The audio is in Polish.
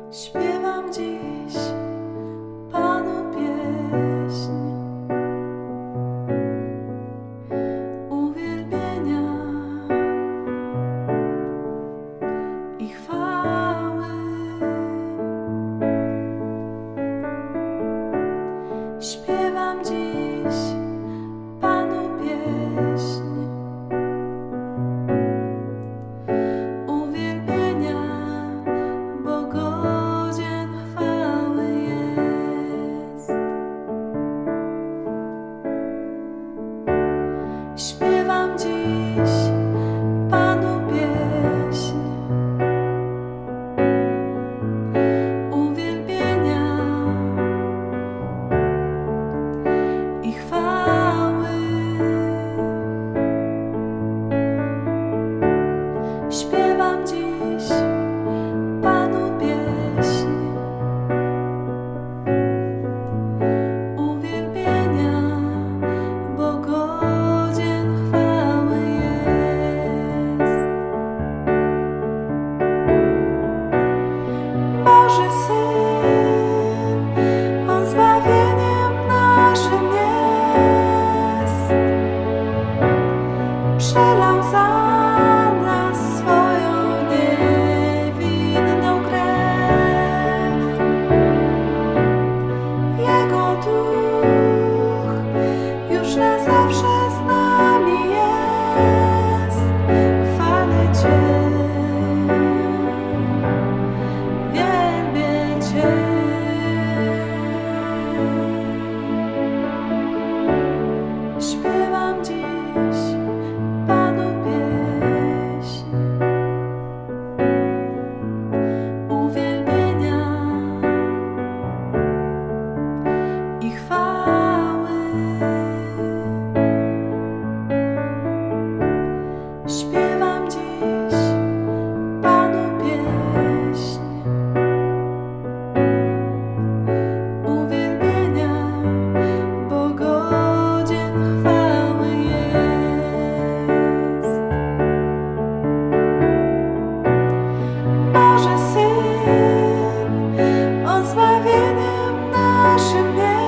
Śpiewam dziś Panu pieśń uwielbienia i chwały. Śpiewam dziś Panu pieśń uwielbienia, bo godzien chwały jest. Śpiewam dziś Panu pieśń uwielbienia i chwały. Śpiewam dziś Panu pieśń uwielbienia, bo godzien chwały jest. Boży Syn, On zbawieniem naszym jest. Przelał za nas swoją niewinną krew. Jego Duch już na zawsze z nami jest. Chwalę Cię, wielbię Cię. Śpiewam dziś Panu pieśń uwielbienia i chwały. Śpiewam dziś Panu pieśń uwielbienia, bo godzien chwały jest. Boży Syn, On zbawieniem naszym jest.